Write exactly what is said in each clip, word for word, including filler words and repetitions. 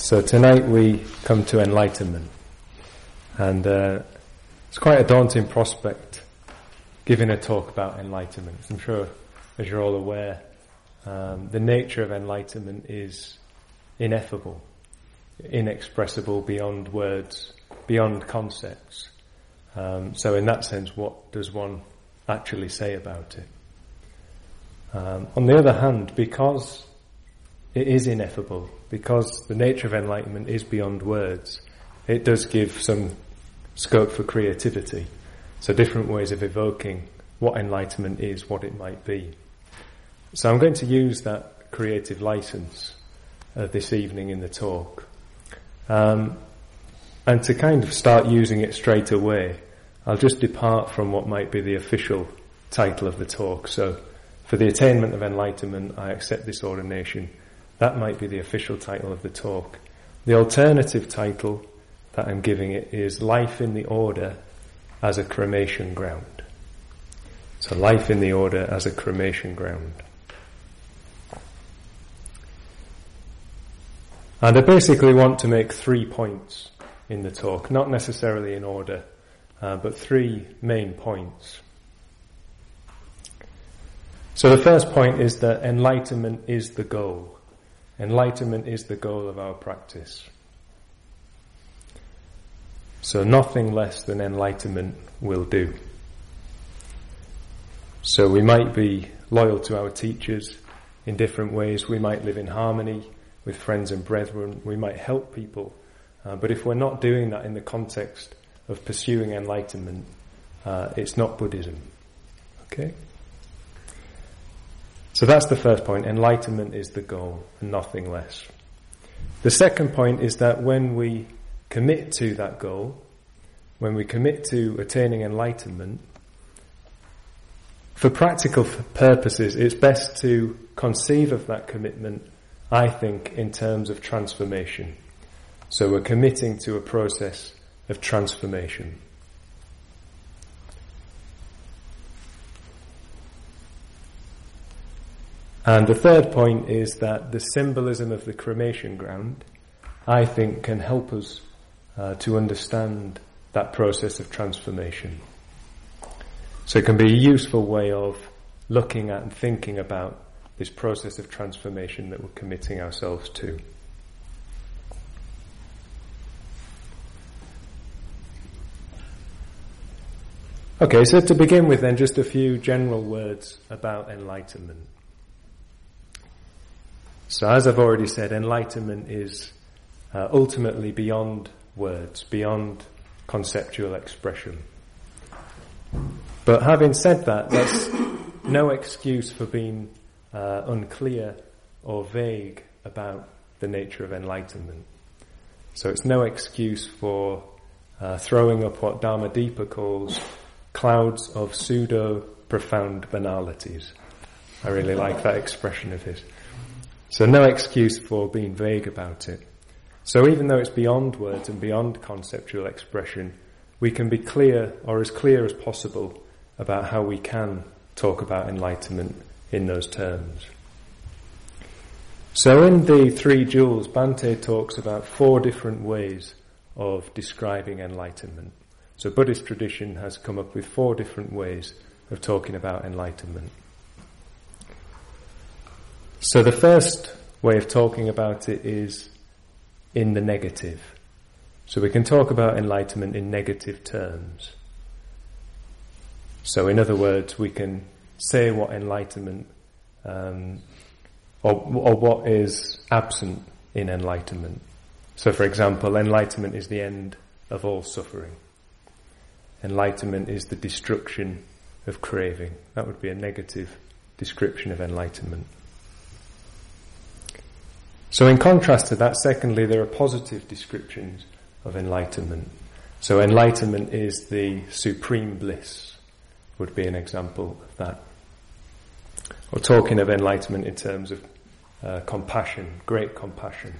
So tonight we come to enlightenment, and uh, it's quite a daunting prospect giving a talk about enlightenment. I'm sure, as you're all aware, um, the nature of enlightenment is ineffable, inexpressible beyond words, beyond concepts. Um, so in that sense, what does one actually say about it? Um, on the other hand, because it is ineffable, because the nature of enlightenment is beyond words, it does give some scope for creativity. So different ways of evoking what enlightenment is, what it might be. So I'm going to use that creative license uh, this evening in the talk. Um, and to kind of start using it straight away, I'll just depart from what might be the official title of the talk. So for the attainment of enlightenment, I accept this ordination. That might be the official title of the talk. The alternative title that I'm giving it is Life in the Order as a Cremation Ground. So Life in the Order as a Cremation Ground. And I basically want to make three points in the talk, not necessarily in order, uh, but three main points. So the first point is that enlightenment is the goal. Enlightenment is the goal of our practice. So nothing less than enlightenment will do. So we might be loyal to our teachers in different ways. We might live in harmony with friends and brethren. We might help people. Uh, but if we're not doing that in the context of pursuing enlightenment, uh, it's not Buddhism. Okay? So that's the first point. Enlightenment is the goal and nothing less. The second point is that when we commit to that goal, when we commit to attaining enlightenment, for practical purposes, it's best to conceive of that commitment, I think, in terms of transformation. So we're committing to a process of transformation. And the third point is that the symbolism of the cremation ground, I think, can help us uh, to understand that process of transformation. So it can be a useful way of looking at and thinking about this process of transformation that we're committing ourselves to. Okay, so to begin with then, just a few general words about enlightenment. So as I've already said, enlightenment is uh, ultimately beyond words, beyond conceptual expression. But having said that, that's no excuse for being uh, unclear or vague about the nature of enlightenment. So it's no excuse for uh, throwing up what Dharmadipika calls clouds of pseudo-profound banalities. I really like that expression of his. So no excuse for being vague about it. So even though it's beyond words and beyond conceptual expression, we can be clear, or as clear as possible, about how we can talk about enlightenment in those terms. So in the Three Jewels, Bhante talks about four different ways of describing enlightenment. So Buddhist tradition has come up with four different ways of talking about enlightenment. So the first way of talking about it is in the negative. So we can talk about enlightenment in negative terms. So in other words, we can say what enlightenment, um, or, or what is absent in enlightenment. So for example, enlightenment is the end of all suffering. Enlightenment is the destruction of craving. That would be a negative description of enlightenment. So in contrast to that, secondly, there are positive descriptions of enlightenment. So enlightenment is the supreme bliss, would be an example of that. Or talking of enlightenment in terms of uh, compassion, great compassion.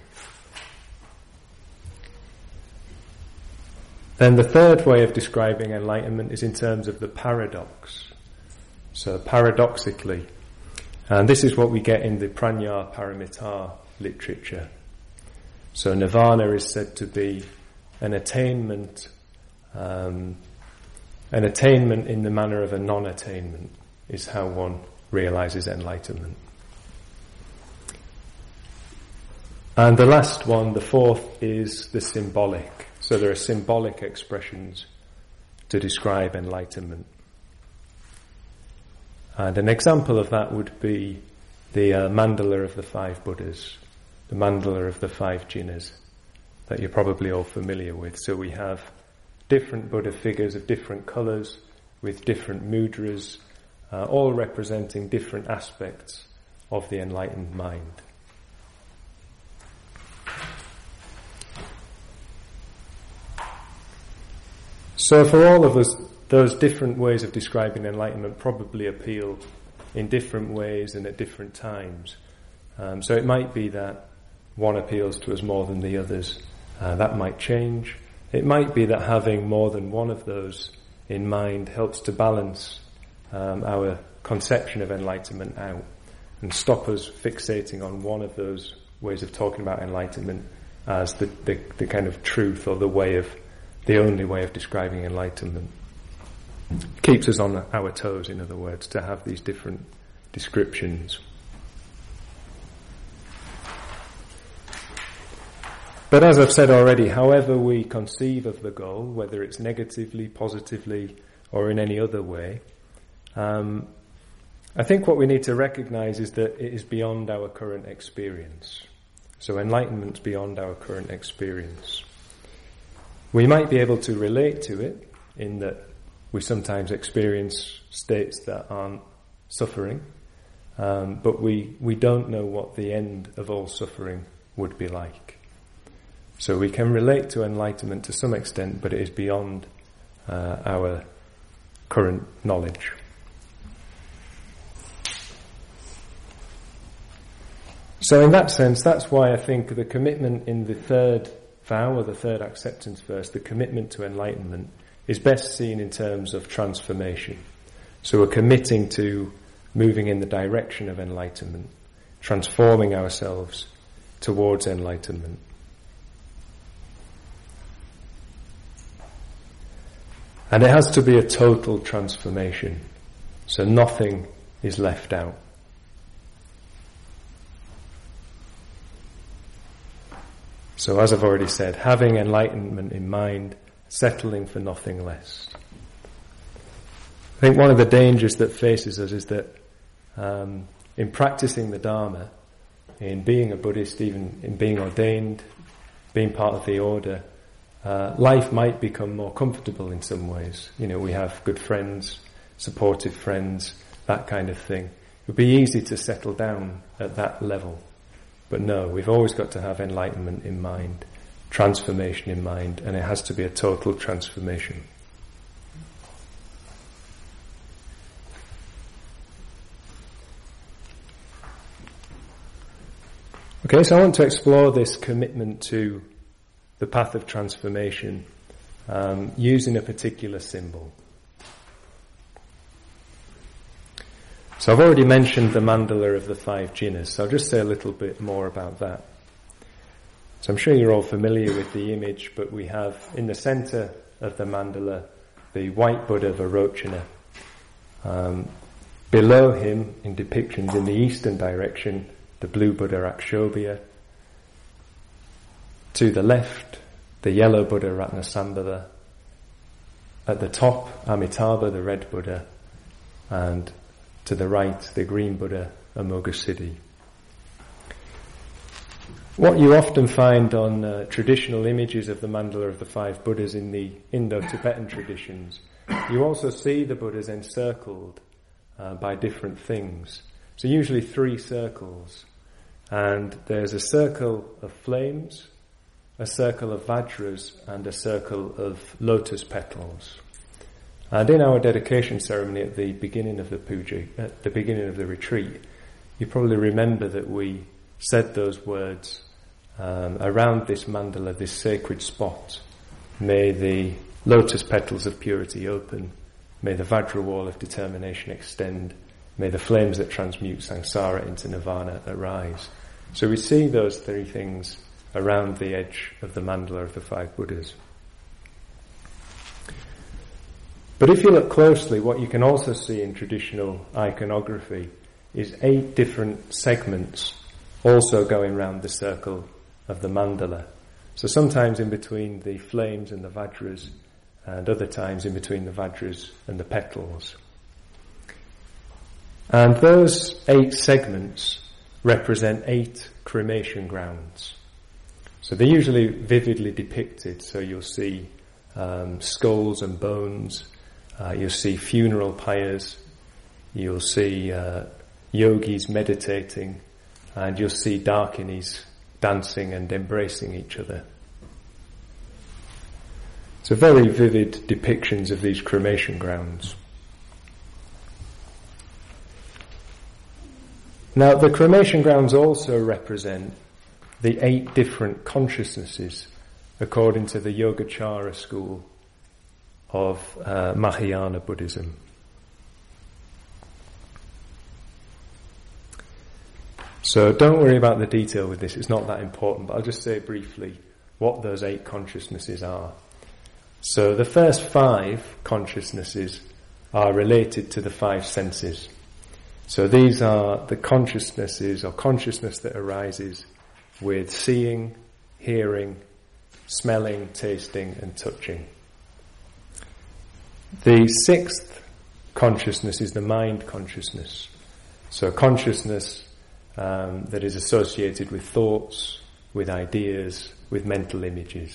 Then the third way of describing enlightenment is in terms of the paradox. So paradoxically, and this is what we get in the Prajna Paramita literature. So nirvana is said to be an attainment, um, an attainment in the manner of a non-attainment is how one realizes enlightenment. And the last one, the fourth, is the symbolic. So there are symbolic expressions to describe enlightenment. And an example of that would be the uh, mandala of the five Buddhas, the mandala of the five jhinas that you're probably all familiar with. So we have different Buddha figures of different colours with different mudras, uh, all representing different aspects of the enlightened mind. So for all of us, those different ways of describing enlightenment probably appeal in different ways and at different times. Um, so it might be that one appeals to us more than the others. Uh, that might change. It might be that having more than one of those in mind helps to balance um, our conception of enlightenment out and stop us fixating on one of those ways of talking about enlightenment as the, the, the kind of truth or the way of, the only way of describing enlightenment. Keeps us on our toes, in other words, to have these different descriptions. But as I've said already, however we conceive of the goal, whether it's negatively, positively, or in any other way, um, I think what we need to recognize is that it is beyond our current experience. So enlightenment's beyond our current experience. We might be able to relate to it in that we sometimes experience states that aren't suffering, um, but we, we don't know what the end of all suffering would be like. So we can relate to enlightenment to some extent, but it is beyond uh, our current knowledge. So in that sense, that's why I think the commitment in the third vow, or the third acceptance verse, the commitment to enlightenment, is best seen in terms of transformation. So we're committing to moving in the direction of enlightenment, transforming ourselves towards enlightenment. And it has to be a total transformation, so nothing is left out. So as I've already said, having enlightenment in mind, settling for nothing less. I think one of the dangers that faces us is that um, in practicing the Dharma, in being a Buddhist, even in being ordained, being part of the order, uh, life might become more comfortable in some ways. You know, we have good friends, supportive friends, that kind of thing. It would be easy to settle down at that level. But no, we've always got to have enlightenment in mind, transformation in mind, and it has to be a total transformation. Okay, so I want to explore this commitment to the path of transformation um, using a particular symbol. So I've already mentioned the mandala of the five jhinas, so I'll just say a little bit more about that. So I'm sure you're all familiar with the image, but we have in the center of the mandala the white Buddha Vairocana. Um, below him, in depictions in the eastern direction, the blue Buddha Akshobhya. To the left, the yellow Buddha Ratnasambhava. At the top, Amitabha, the red Buddha. And to the right, the green Buddha, Amoghasiddhi. What you often find on uh, traditional images of the mandala of the five Buddhas in the Indo-Tibetan traditions, you also see the Buddhas encircled uh, by different things. So usually three circles. And there's a circle of flames, a circle of vajras, and a circle of lotus petals. And in our dedication ceremony at the beginning of the puja, at the beginning of the retreat, you probably remember that we said those words um, around this mandala, this sacred spot. May the lotus petals of purity open. May the vajra wall of determination extend. May the flames that transmute samsara into nirvana arise. So we see those three things around the edge of the mandala of the five Buddhas. But if you look closely, what you can also see in traditional iconography is eight different segments also going round the circle of the mandala. So sometimes in between the flames and the vajras, and other times in between the vajras and the petals. And those eight segments represent eight cremation grounds. So they're usually vividly depicted, so you'll see um, skulls and bones, uh, you'll see funeral pyres, you'll see uh, yogis meditating, and you'll see Dakinis dancing and embracing each other. So very vivid depictions of these cremation grounds. Now the cremation grounds also represent the eight different consciousnesses according to the Yogacara school of uh, Mahayana Buddhism. So don't worry about the detail with this, it's not that important, but I'll just say briefly what those eight consciousnesses are. So the first five consciousnesses are related to the five senses. So these are the consciousnesses or consciousness that arises with seeing, hearing, smelling, tasting and touching. The sixth consciousness is the mind consciousness. So consciousness um, that is associated with thoughts, with ideas, with mental images.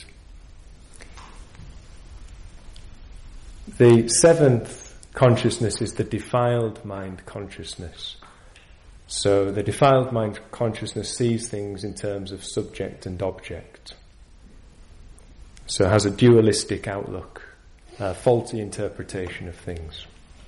The seventh consciousness is the defiled mind consciousness. So the defiled mind consciousness sees things in terms of subject and object. So it has a dualistic outlook, a faulty interpretation of things.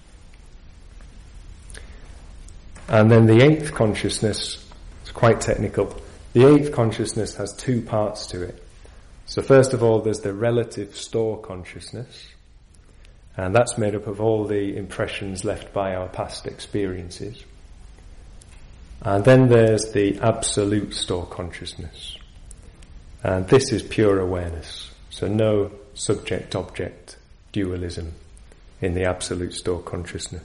And then the eighth consciousness, it's quite technical, the eighth consciousness has two parts to it. So first of all there's the relative store consciousness, and that's made up of all the impressions left by our past experiences. And then there's the absolute store consciousness. And this is pure awareness. So no subject-object dualism in the absolute store consciousness.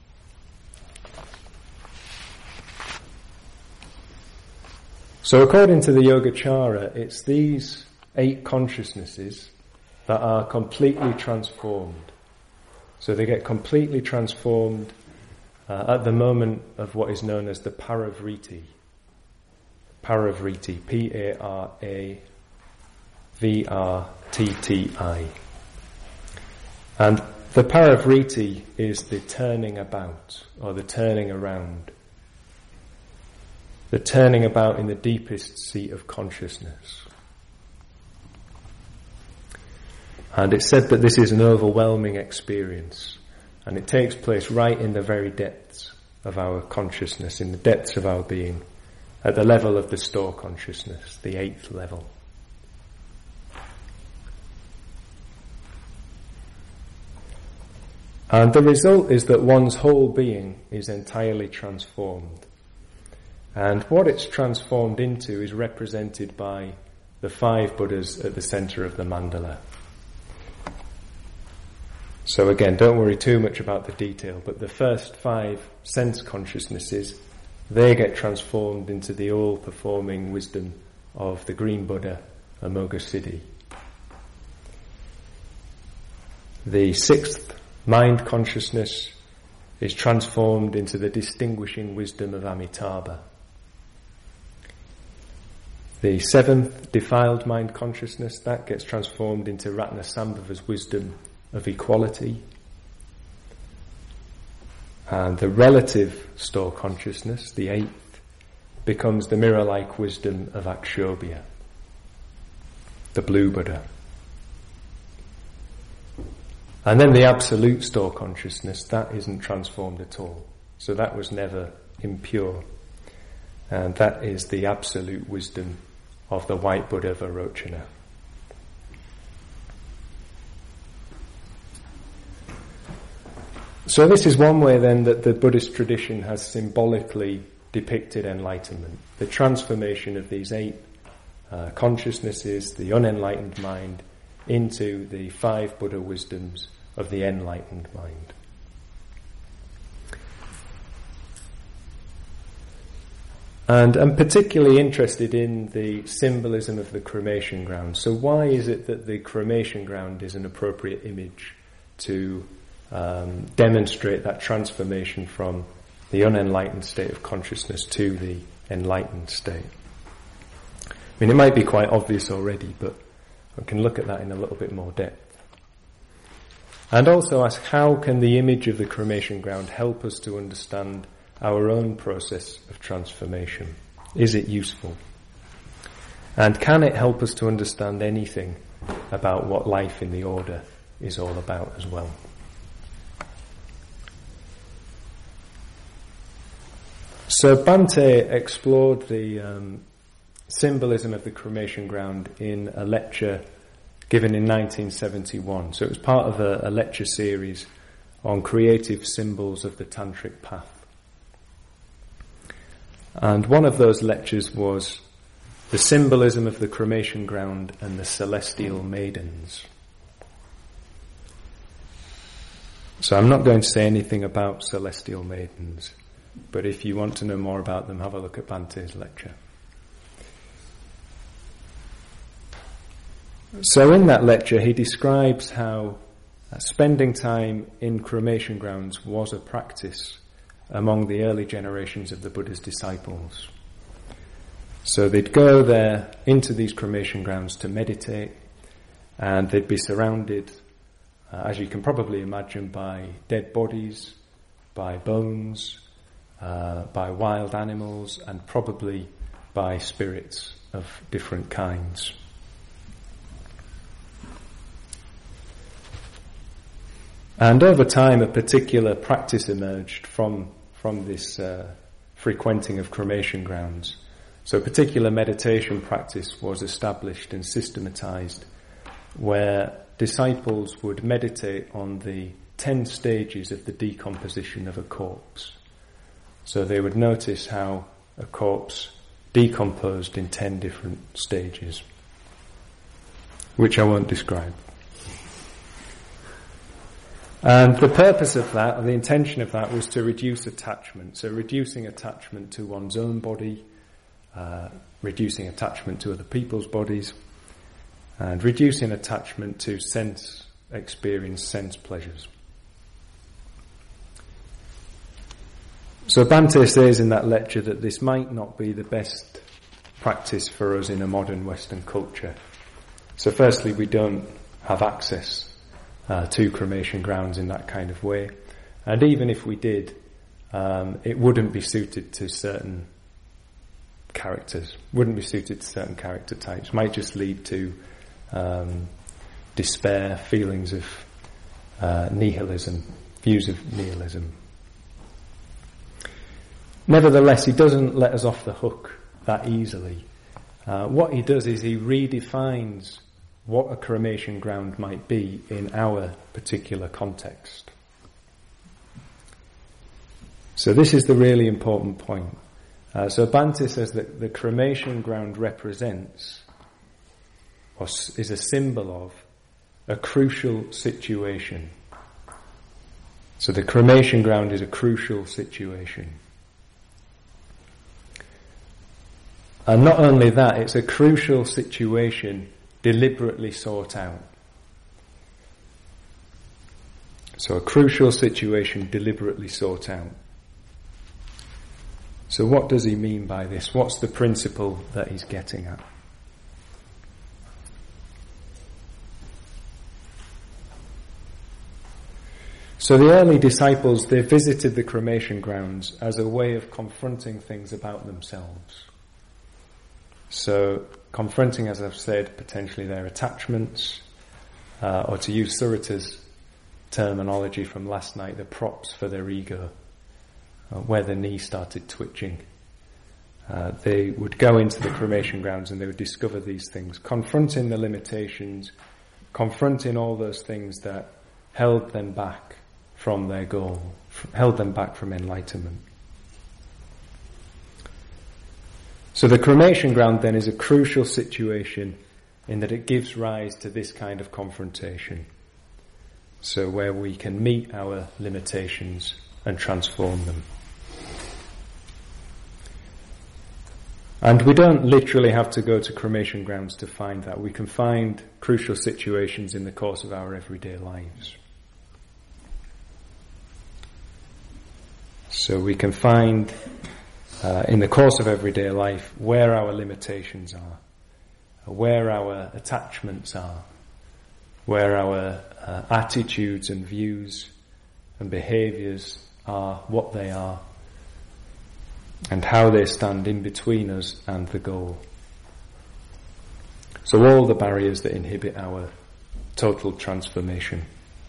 So according to the Yogacara, it's these eight consciousnesses that are completely transformed. So they get completely transformed uh, at the moment of what is known as the Paravriti. Paravriti, P A R A V R T T I. And the Paravriti is the turning about, or the turning around. The turning about in the deepest seat of consciousness. And it's said that this is an overwhelming experience, and it takes place right in the very depths of our consciousness, in the depths of our being, at the level of the store consciousness, the eighth level. And the result is that one's whole being is entirely transformed. And what it's transformed into is represented by the five Buddhas at the centre of the mandala. So again, don't worry too much about the detail, but the first five sense consciousnesses, they get transformed into the all-performing wisdom of the Green Buddha, Amoghasiddhi. The sixth mind consciousness is transformed into the distinguishing wisdom of Amitabha. The seventh defiled mind consciousness, that gets transformed into Ratnasambhava's wisdom of equality. And the relative store consciousness, the eighth, becomes the mirror-like wisdom of Akshobhya, the blue Buddha. And then the absolute store consciousness, that isn't transformed at all. So that was never impure. And that is the absolute wisdom of the white Buddha Vairocana. So this is one way then that the Buddhist tradition has symbolically depicted enlightenment, the transformation of these eight uh, consciousnesses, the unenlightened mind, into the five Buddha wisdoms of the enlightened mind. And I'm particularly interested in the symbolism of the cremation ground. So why is it that the cremation ground is an appropriate image to um, demonstrate that transformation from the unenlightened state of consciousness to the enlightened state? I mean, it might be quite obvious already, but we can look at that in a little bit more depth. And also ask, how can the image of the cremation ground help us to understand our own process of transformation? Is it useful? And can it help us to understand anything about what life in the order is all about as well? So Bhante explored the um, symbolism of the cremation ground in a lecture given in nineteen seventy-one. So it was part of a, a lecture series on creative symbols of the tantric path. And one of those lectures was the symbolism of the cremation ground and the celestial maidens. So I'm not going to say anything about celestial maidens, but if you want to know more about them, have a look at Bhante's lecture. So in that lecture, he describes how uh, spending time in cremation grounds was a practice among the early generations of the Buddha's disciples. So they'd go there into these cremation grounds to meditate, and they'd be surrounded, uh, as you can probably imagine, by dead bodies, by bones, uh, by wild animals, and probably by spirits of different kinds. And over time, a particular practice emerged from from this uh, frequenting of cremation grounds. So a particular meditation practice was established and systematized, where disciples would meditate on the ten stages of the decomposition of a corpse. So they would notice how a corpse decomposed in ten different stages, which I won't describe. And the purpose of that, or the intention of that, was to reduce attachment. So reducing attachment to one's own body, uh, reducing attachment to other people's bodies, and reducing attachment to sense experience, sense pleasures. So Bhante says in that lecture that this might not be the best practice for us in a modern Western culture. So firstly, we don't have access Uh, to cremation grounds in that kind of way, and even if we did, um, it wouldn't be suited to certain characters, wouldn't be suited to certain character types, might just lead to um, despair, feelings of uh, nihilism, views of nihilism. Nevertheless, he doesn't let us off the hook that easily. Uh, what he does is he redefines what a cremation ground might be in our particular context. So this is the really important point. Uh, so Bhante says that the cremation ground represents, or is a symbol of, a crucial situation. So the cremation ground is a crucial situation. And not only that, it's a crucial situation deliberately sought out. So a crucial situation deliberately sought out. So what does he mean by this? What's the principle that he's getting at? So the early disciples, they visited the cremation grounds as a way of confronting things about themselves. So confronting, as I've said, potentially their attachments, uh, or to use Surata's terminology from last night, the props for their ego, uh, where the knee started twitching. Uh, they would go into the cremation grounds and they would discover these things, confronting the limitations, confronting all those things that held them back from their goal, f- held them back from enlightenment. So the cremation ground then is a crucial situation in that it gives rise to this kind of confrontation. So where we can meet our limitations and transform them. And we don't literally have to go to cremation grounds to find that. We can find crucial situations in the course of our everyday lives. So we can find uh, in the course of everyday life where our limitations are, where our attachments are, where our uh, attitudes and views and behaviours are, what they are, and how they stand in between us and the goal. So all the barriers that inhibit our total transformation.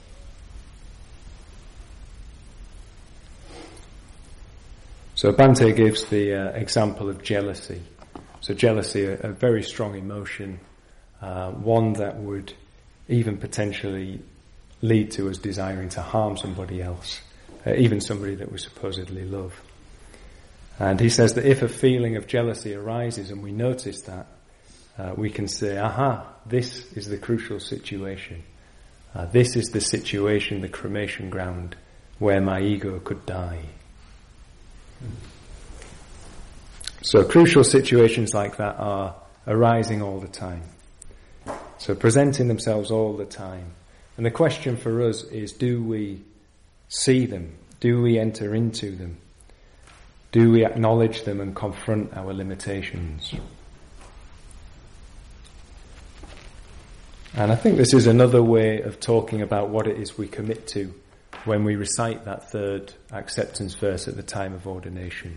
So Bhante gives the uh, example of jealousy. So jealousy, a, a very strong emotion, uh, one that would even potentially lead to us desiring to harm somebody else, uh, even somebody that we supposedly love. And he says that if a feeling of jealousy arises and we notice that, uh, we can say, aha, this is the crucial situation. Uh, this is the situation, the cremation ground, where my ego could die. So crucial situations like that are arising all the time. So presenting themselves all the time. And the question for us is, do we see them? Do we enter into them? Do we acknowledge them and confront our limitations? And I think this is another way of talking about what it is we commit to when we recite that third acceptance verse at the time of ordination.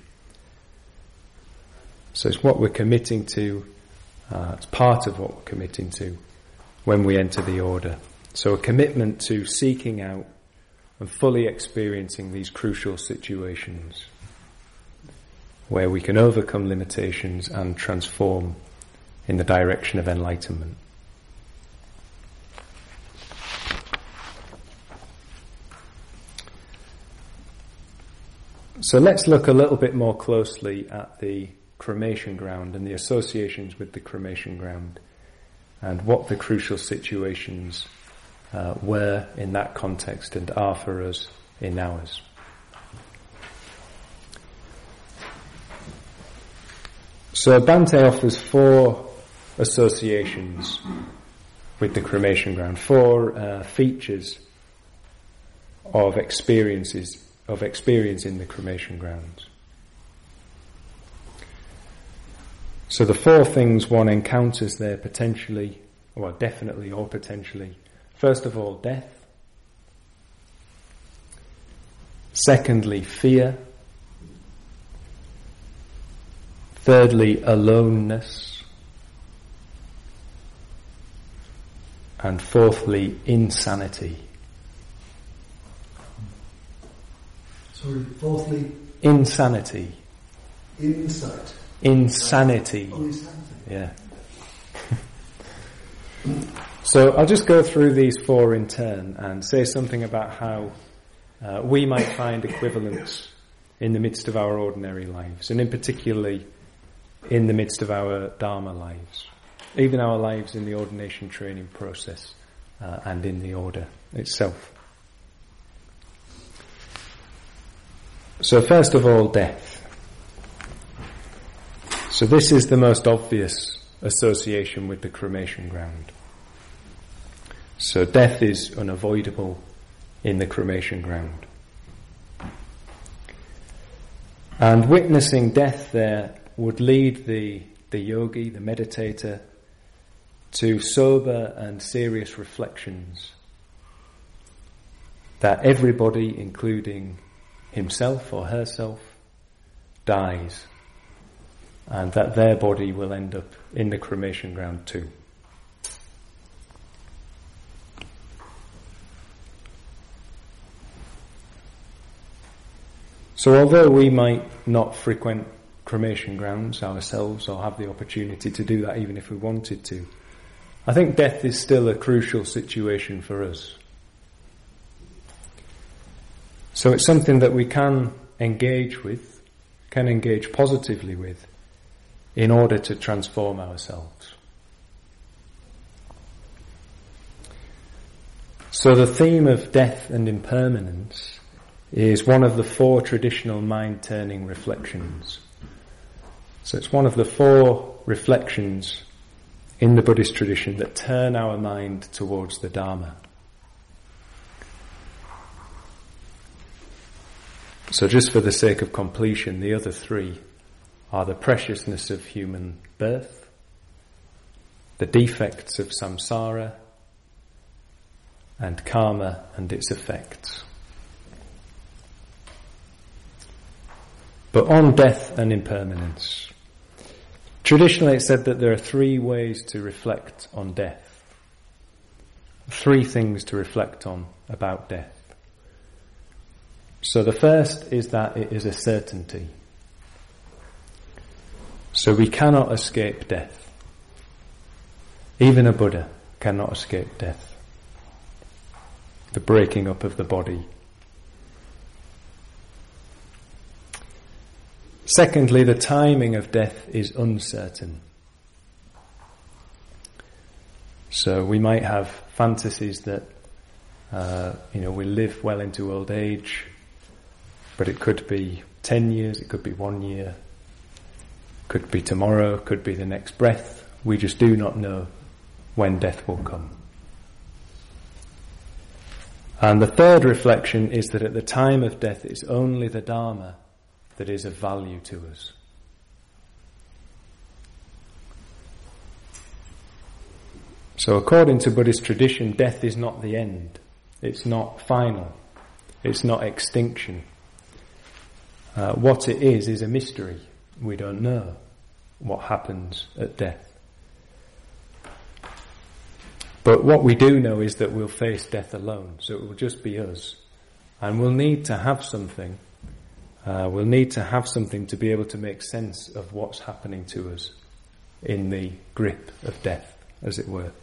So it's what we're committing to, uh, it's part of what we're committing to when we enter the order. So a commitment to seeking out and fully experiencing these crucial situations where we can overcome limitations and transform in the direction of enlightenment. So let's look a little bit more closely at the cremation ground and the associations with the cremation ground and what the crucial situations uh, were in that context and are for us in ours. So Bhante offers four associations with the cremation ground, four uh, features of experiences of experience in the cremation grounds. So the four things one encounters there potentially, well definitely or potentially, first of all death, secondly fear, thirdly aloneness, and fourthly insanity. Sorry, fourthly? Insanity. Insight. Insanity. Oh, insanity. Yeah. So I'll just go through these four in turn and say something about how uh, we might find equivalence in the midst of our ordinary lives, and in particularly in the midst of our Dharma lives, even our lives in the ordination training process uh, and in the order itself. So first of all, death. So this is the most obvious association with the cremation ground. So death is unavoidable in the cremation ground. And witnessing death there would lead the, the yogi, the meditator, to sober and serious reflections that everybody, including himself or herself, dies, and that their body will end up in the cremation ground too. So although we might not frequent cremation grounds ourselves or have the opportunity to do that even if we wanted to, I think death is still a crucial situation for us. So it's something that we can engage with, can engage positively with, in order to transform ourselves. So the theme of death and impermanence is one of the four traditional mind-turning reflections. So it's one of the four reflections in the Buddhist tradition that turn our mind towards the Dharma. So just for the sake of completion, the other three are the preciousness of human birth, the defects of samsara, and karma and its effects. But on death and impermanence, traditionally it's said that there are three ways to reflect on death. Three things to reflect on about death. So the first is that it is a certainty. So we cannot escape death. Even a Buddha cannot escape death. The breaking up of the body. Secondly, the timing of death is uncertain. So we might have fantasies that uh, you know, we live well into old age, but it could be ten years, it could be one year, could be tomorrow, could be the next breath. We just do not know when death will come. And the third reflection is that at the time of death it's only the Dharma that is of value to us. So according to Buddhist tradition, death is not the end. It's not final. It's not extinction. Uh, what it is is a mystery. We don't know what happens at death. But what we do know is that we'll face death alone, so it will just be us. And we'll need to have something, uh, we'll need to have something to be able to make sense of what's happening to us in the grip of death, as it were.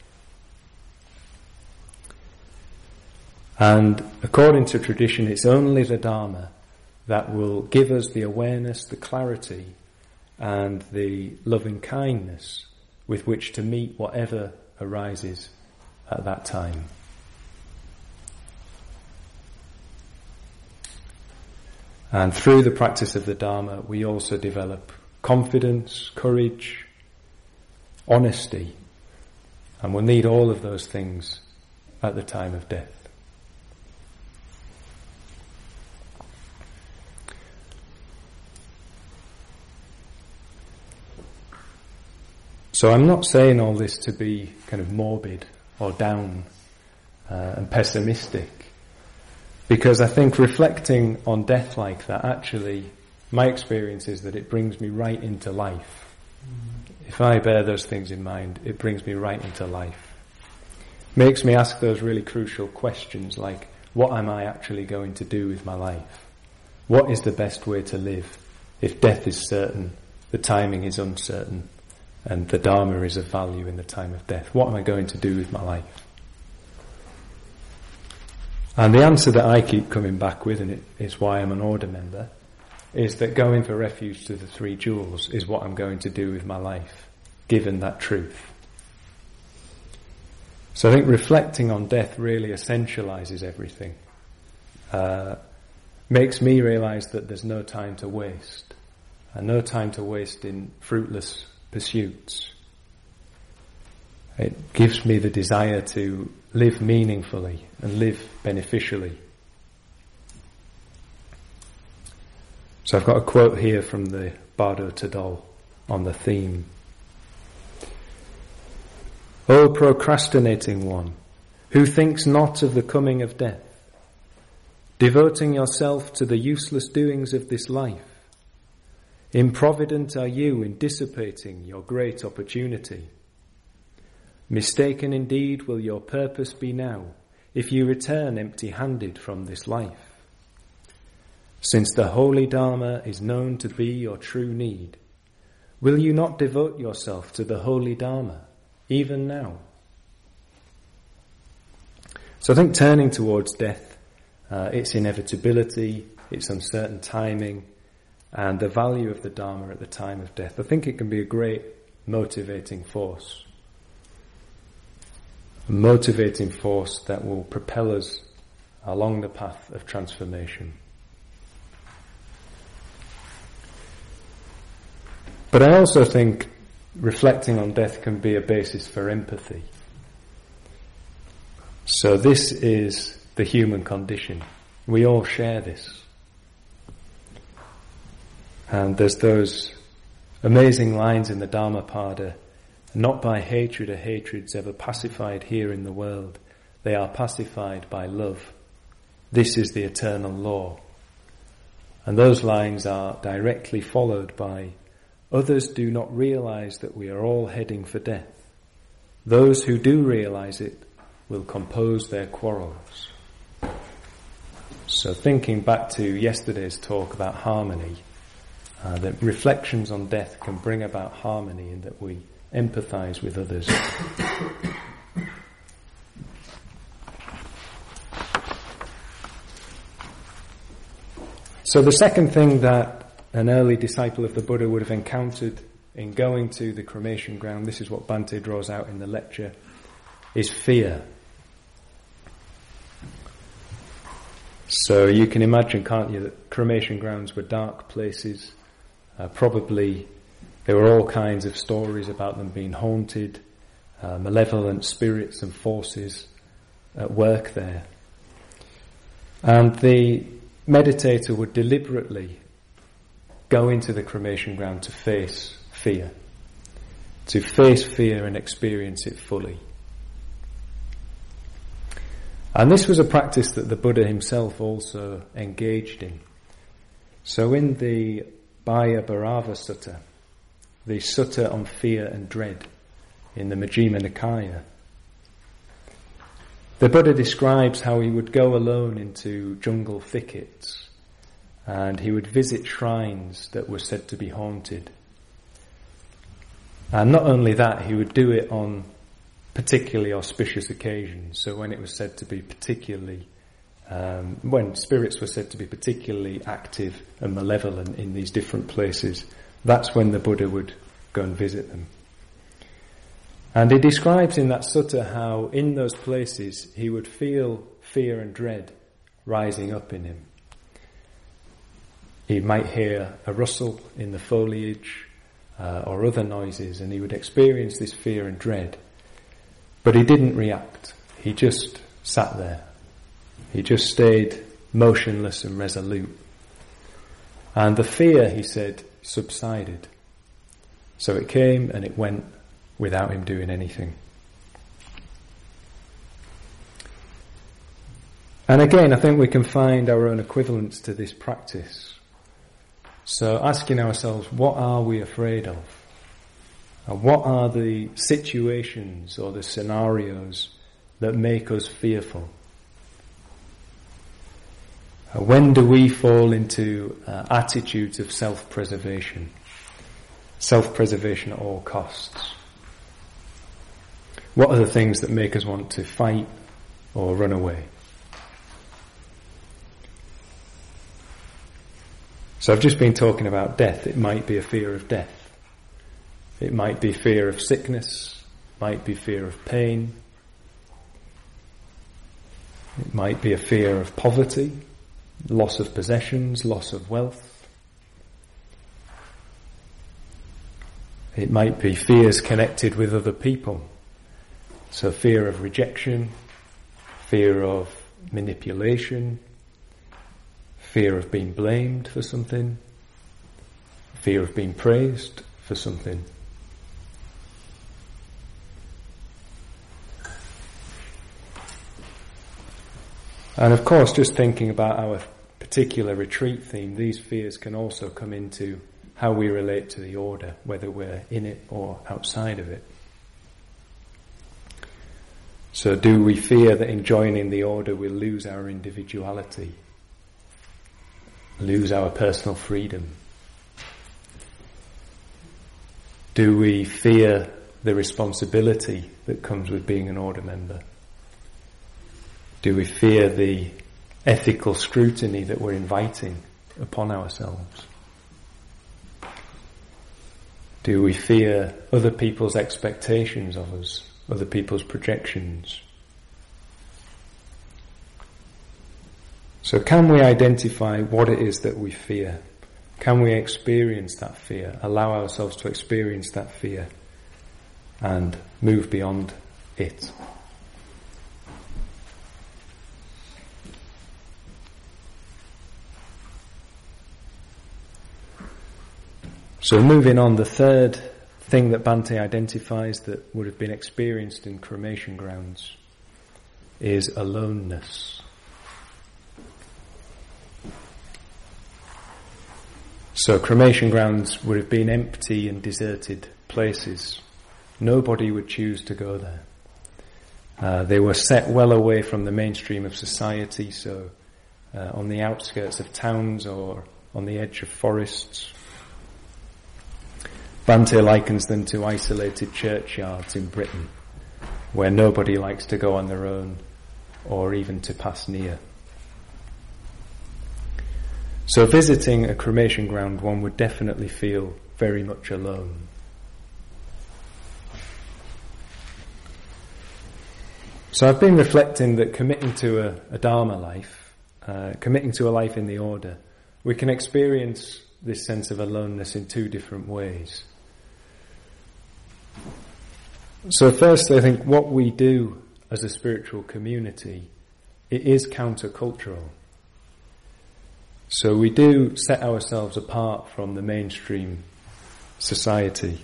And according to tradition, it's only the Dharma that will give us the awareness, the clarity, and the loving kindness with which to meet whatever arises at that time. And through the practice of the Dharma, we also develop confidence, courage, honesty, and we'll need all of those things at the time of death. So I'm not saying all this to be kind of morbid or down uh, and pessimistic, because I think reflecting on death like that, actually, my experience is that it brings me right into life. Mm. If I bear those things in mind, it brings me right into life. Makes me ask those really crucial questions like, what am I actually going to do with my life? What is the best way to live if death is certain, the timing is uncertain, and the Dharma is of value in the time of death? What am I going to do with my life? And the answer that I keep coming back with, and it is why I'm an order member, is that going for refuge to the three jewels is what I'm going to do with my life, given that truth. So I think reflecting on death really essentializes everything. Uh, makes me realize that there's no time to waste, and no time to waste in fruitless pursuits. It gives me the desire to live meaningfully and live beneficially. So I've got a quote here from the Bardo Tadol on the theme. O procrastinating one, who thinks not of the coming of death, devoting yourself to the useless doings of this life, improvident are you in dissipating your great opportunity. Mistaken indeed will your purpose be now, if you return empty-handed from this life. Since the holy Dharma is known to be your true need, will you not devote yourself to the holy Dharma, even now? So I think turning towards death, uh, its inevitability, its uncertain timing, and the value of the Dharma at the time of death, I think it can be a great motivating force. A motivating force that will propel us along the path of transformation. But I also think reflecting on death can be a basis for empathy. So this is the human condition. We all share this. And there's those amazing lines in the Dhammapada, not by hatred are hatreds ever pacified here in the world, they are pacified by love. This is the eternal law. And those lines are directly followed by, others do not realize that we are all heading for death. Those who do realize it will compose their quarrels. So thinking back to yesterday's talk about harmony, uh, that reflections on death can bring about harmony in that we empathize with others. So the second thing that an early disciple of the Buddha would have encountered in going to the cremation ground, this is what Bhante draws out in the lecture, is fear. So you can imagine, can't you, that cremation grounds were dark places. Uh, probably there were all kinds of stories about them being haunted, uh, malevolent spirits and forces at work there. And the meditator would deliberately go into the cremation ground to face fear, to face fear and experience it fully. And this was a practice that the Buddha himself also engaged in. So in the Bhaya Bhairava Sutta, the sutta on fear and dread in the Majjhima Nikaya, the Buddha describes how he would go alone into jungle thickets and he would visit shrines that were said to be haunted. And not only that, he would do it on particularly auspicious occasions. So when it was said to be particularly, um, when spirits were said to be particularly active and malevolent in these different places, that's when the Buddha would go and visit them. And he describes in that sutta how in those places he would feel fear and dread rising up in him. He might hear a rustle in the foliage uh, or other noises, and he would experience this fear and dread. But he didn't react. He just sat there. He just stayed motionless and resolute. And the fear, he said, subsided. So it came and it went without him doing anything. And again, I think we can find our own equivalents to this practice. So asking ourselves, what are we afraid of? And what are the situations or the scenarios that make us fearful? When do we fall into uh, attitudes of self-preservation? Self-preservation at all costs. What are the things that make us want to fight or run away? So I've just been talking about death. It might be a fear of death. It might be fear of sickness, might be fear of pain. It might be a fear of poverty, loss of possessions, loss of wealth. It might be fears connected with other people. So fear of rejection, fear of manipulation, fear of being blamed for something, fear of being praised for something. And of course, just thinking about our particular retreat theme, these fears can also come into how we relate to the order, whether we're in it or outside of it. So do we fear that in joining the order we'll lose our individuality, lose our personal freedom? Do we fear the responsibility that comes with being an order member? Do we fear the ethical scrutiny that we're inviting upon ourselves? Do we fear other people's expectations of us, other people's projections? So can we identify what it is that we fear? Can we experience that fear, allow ourselves to experience that fear and move beyond it? So moving on, the third thing that Bhante identifies that would have been experienced in cremation grounds is aloneness. So cremation grounds would have been empty and deserted places. Nobody would choose to go there. Uh, they were set well away from the mainstream of society, so uh, on the outskirts of towns or on the edge of forests. Bhante likens them to isolated churchyards in Britain, where nobody likes to go on their own or even to pass near. So visiting a cremation ground, one would definitely feel very much alone. So I've been reflecting that committing to a, a Dharma life, uh, committing to a life in the order, we can experience this sense of aloneness in two different ways. So firstly, I think what we do as a spiritual community, it is countercultural. So we do set ourselves apart from the mainstream society.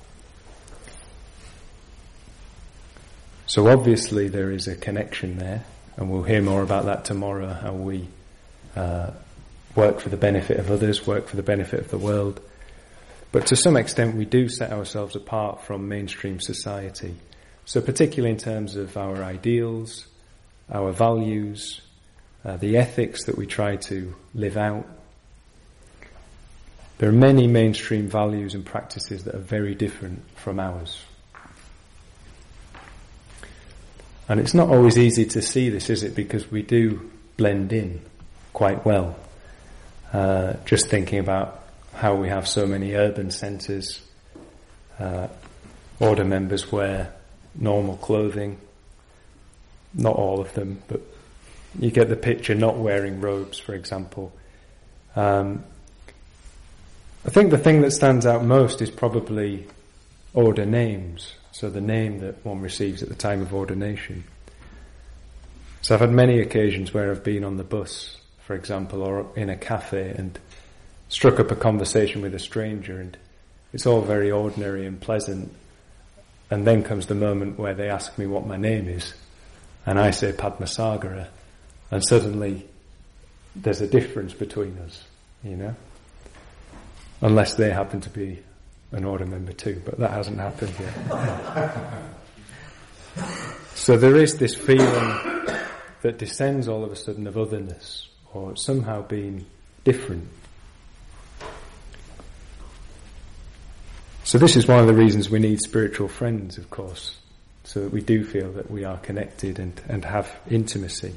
So obviously there is a connection there, and we'll hear more about that tomorrow, how we uh, work for the benefit of others, work for the benefit of the world. But to some extent we do set ourselves apart from mainstream society. So particularly in terms of our ideals, our values, uh, the ethics that we try to live out. There are many mainstream values and practices that are very different from ours. And it's not always easy to see this, is it? Because we do blend in quite well. Uh, just thinking about how we have so many urban centres, uh, order members wear normal clothing, not all of them, but you get the picture, not wearing robes, for example. Um, I think the thing that stands out most is probably order names, so the name that one receives at the time of ordination. So I've had many occasions where I've been on the bus, for example, or in a cafe and struck up a conversation with a stranger, and it's all very ordinary and pleasant, and then comes the moment where they ask me what my name is, and I say Padmasagara, and suddenly there's a difference between us, you know, unless they happen to be an order member too, but that hasn't happened yet. So there is this feeling that descends all of a sudden of otherness, or somehow being different. So this is one of the reasons we need spiritual friends, of course, so that we do feel that we are connected and, and have intimacy.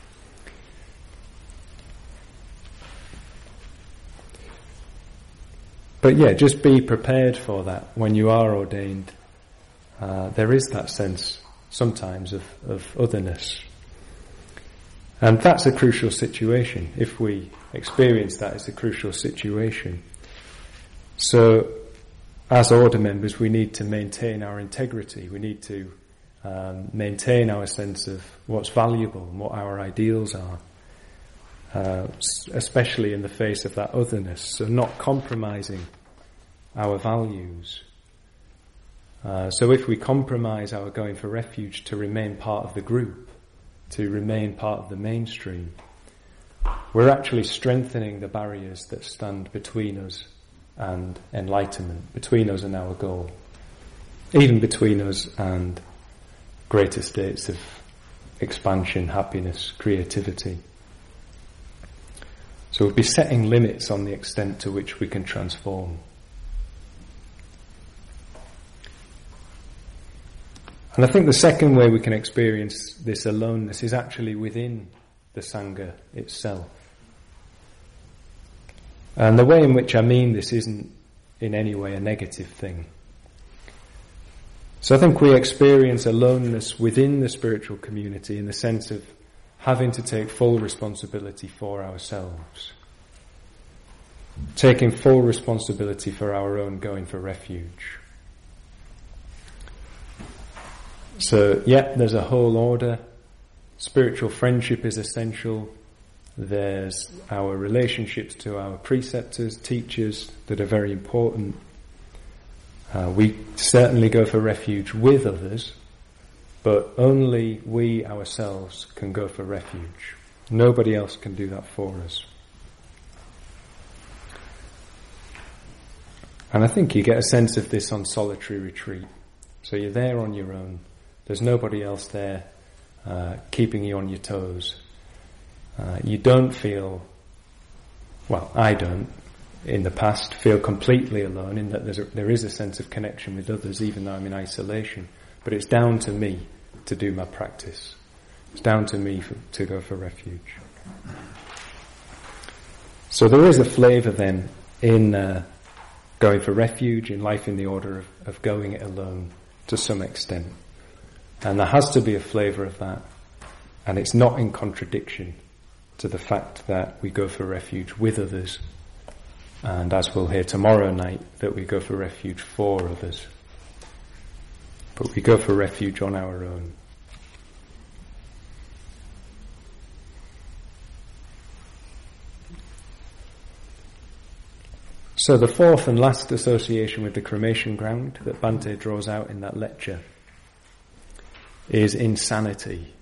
But yeah, just be prepared for that. When you are ordained, uh, there is that sense sometimes of, of otherness. And that's a crucial situation. If we experience that, it's a crucial situation. So, as order members, we need to maintain our integrity. We need to um, maintain our sense of what's valuable and what our ideals are, uh, especially in the face of that otherness. So not compromising our values. Uh, so if we compromise our going for refuge to remain part of the group, to remain part of the mainstream, we're actually strengthening the barriers that stand between us and enlightenment, between us and our goal, even between us and greater states of expansion, happiness, creativity. So we'll be setting limits on the extent to which we can transform. And I think the second way we can experience this aloneness is actually within the Sangha itself. And the way in which I mean this isn't in any way a negative thing. So I think we experience aloneness within the spiritual community in the sense of having to take full responsibility for ourselves. Taking full responsibility for our own going for refuge. So, yeah, there's a whole order. Spiritual friendship is essential. There's our relationships to our preceptors, teachers, that are very important. Uh, we certainly go for refuge with others, but only we ourselves can go for refuge. Nobody else can do that for us. And I think you get a sense of this on solitary retreat. So you're there on your own. There's nobody else there uh, keeping you on your toes. Uh, you don't feel, well, I don't, in the past, feel completely alone in that there's a, there is a sense of connection with others even though I'm in isolation. But it's down to me to do my practice. It's down to me for, to go for refuge. So there is a flavour then in uh, going for refuge, in life in the order of, of going it alone to some extent. And there has to be a flavour of that. And it's not in contradiction to the fact that we go for refuge with others. And as we'll hear tomorrow night, that we go for refuge for others. But we go for refuge on our own. So the fourth and last association with the cremation ground that Bhante draws out in that lecture is insanity.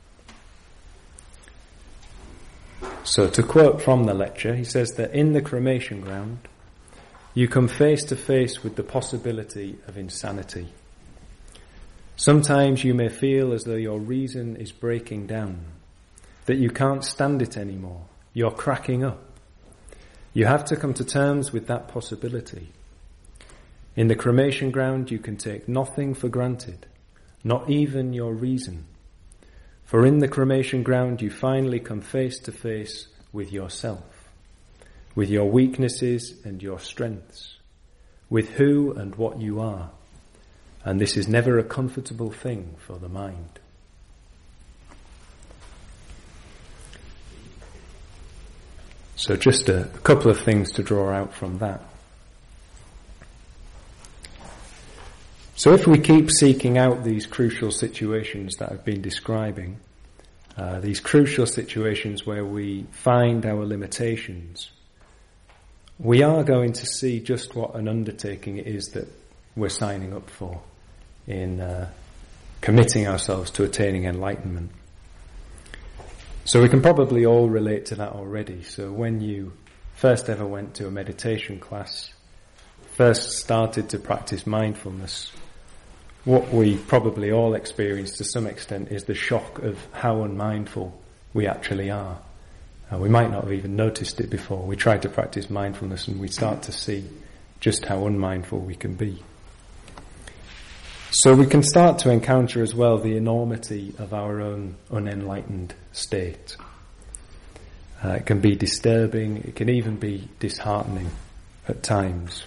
So to quote from the lecture, he says that in the cremation ground, you come face to face with the possibility of insanity. Sometimes you may feel as though your reason is breaking down, that you can't stand it anymore, you're cracking up. You have to come to terms with that possibility. In the cremation ground, you can take nothing for granted, not even your reason. For in the cremation ground, you finally come face to face with yourself, with your weaknesses and your strengths, with who and what you are. And this is never a comfortable thing for the mind. So just a couple of things to draw out from that. So if we keep seeking out these crucial situations that I've been describing, uh, these crucial situations where we find our limitations, we are going to see just what an undertaking it is that we're signing up for in uh, committing ourselves to attaining enlightenment. So we can probably all relate to that already. So when you first ever went to a meditation class, first started to practice mindfulness, what we probably all experience to some extent is the shock of how unmindful we actually are. Uh, we might not have even noticed it before. We try to practice mindfulness and we start to see just how unmindful we can be. So we can start to encounter as well the enormity of our own unenlightened state. Uh, it can be disturbing, it can even be disheartening at times.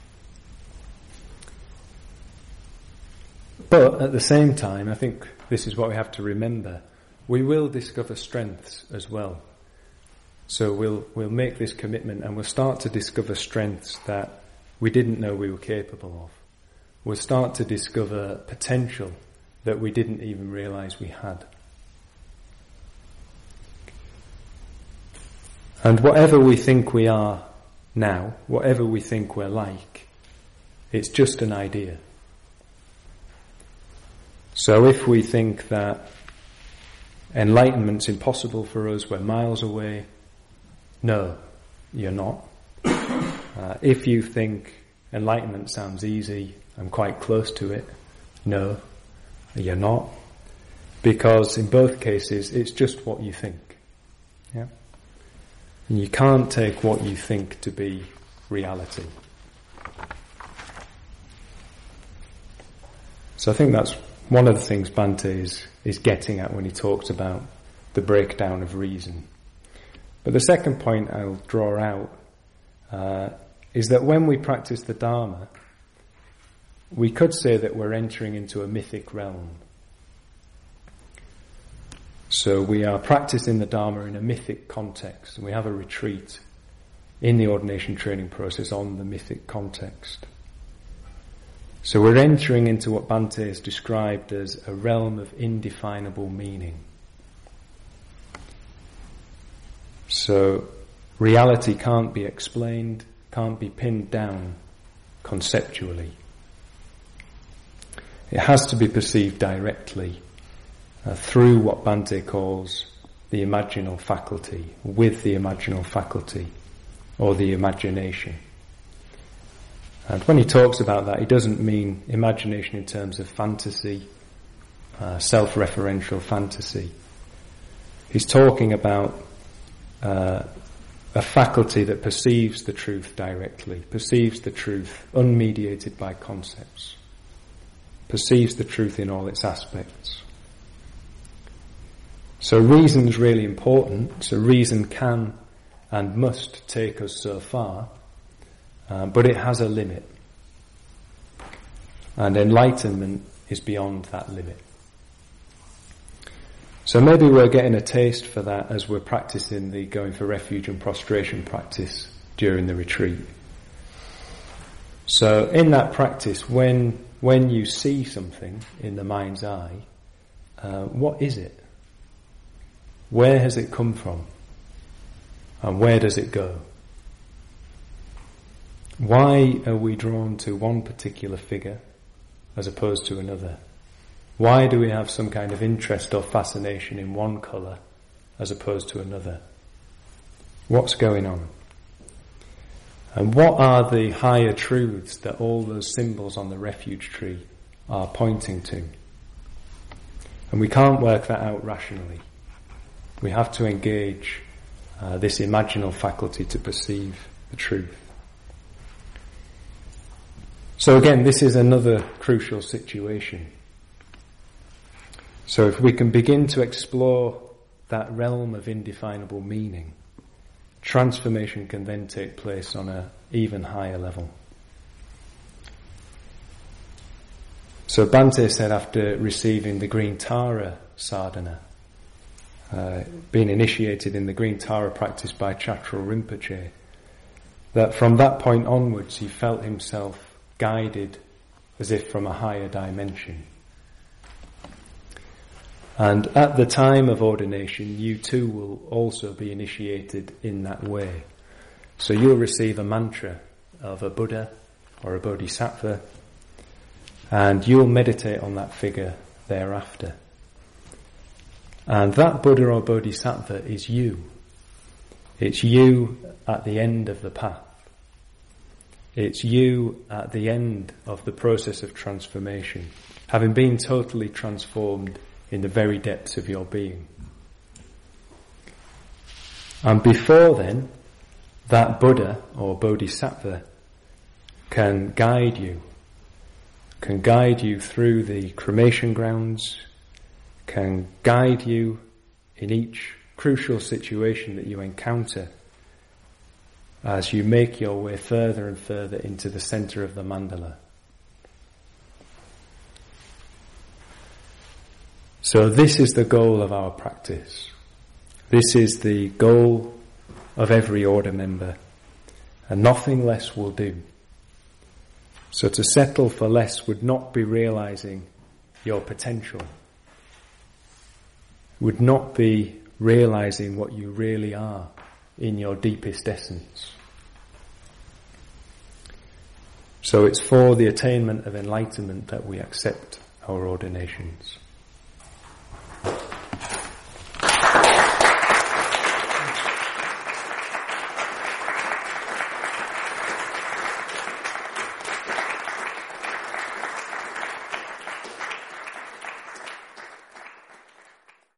But at the same time, I think this is what we have to remember, we will discover strengths as well. So we'll we'll make this commitment and we'll start to discover strengths that we didn't know we were capable of. We'll start to discover potential that we didn't even realize we had. And whatever we think we are now, whatever we think we're like, it's just an idea. So if we think that enlightenment's impossible for us, we're miles away, no, you're not. Uh, if you think enlightenment sounds easy, I'm quite close to it, no, you're not. Because in both cases, it's just what you think. Yeah? And you can't take what you think to be reality. So I think that's one of the things Bhante is, is getting at when he talks about the breakdown of reason. But the second point I'll draw out uh, is that when we practice the Dharma, we could say that we're entering into a mythic realm. So we are practicing the Dharma in a mythic context, and we have a retreat in the ordination training process on the mythic context. So we're entering into what Bhante has described as a realm of indefinable meaning. So reality can't be explained, can't be pinned down conceptually. It has to be perceived directly uh, through what Bhante calls the imaginal faculty, with the imaginal faculty, or the imagination. And when he talks about that, he doesn't mean imagination in terms of fantasy, uh, self-referential fantasy. He's talking about uh, a faculty that perceives the truth directly, perceives the truth unmediated by concepts, perceives the truth in all its aspects. So reason's really important. So reason can and must take us so far, uh, but it has a limit. And enlightenment is beyond that limit. So maybe we're getting a taste for that as we're practicing the going for refuge and prostration practice during the retreat. So in that practice, when when you see something in the mind's eye, uh, what is it? Where has it come from? And where does it go? Why are we drawn to one particular figure as opposed to another? Why do we have some kind of interest or fascination in one colour as opposed to another? What's going on? And what are the higher truths that all those symbols on the refuge tree are pointing to? And we can't work that out rationally. We have to engage uh, this imaginal faculty to perceive the truth. So again, this is another crucial situation. So if we can begin to explore that realm of indefinable meaning, transformation can then take place on an even higher level. So Bhante said after receiving the Green Tara sadhana, uh, being initiated in the Green Tara practice by Chatrul Rinpoche, that from that point onwards he felt himself guided as if from a higher dimension. And at the time of ordination, you too will also be initiated in that way. So you'll receive a mantra of a Buddha or a Bodhisattva, and you'll meditate on that figure thereafter. And that Buddha or Bodhisattva is you. It's you at the end of the path. It's you at the end of the process of transformation, having been totally transformed in the very depths of your being. And before then, that Buddha or Bodhisattva can guide you, can guide you through the cremation grounds, can guide you in each crucial situation that you encounter as you make your way further and further into the center of the mandala. So this is the goal of our practice. This is the goal of every order member, and nothing less will do. So to settle for less would not be realizing your potential, would not be realizing what you really are in your deepest essence. So it's for the attainment of enlightenment that we accept our ordinations.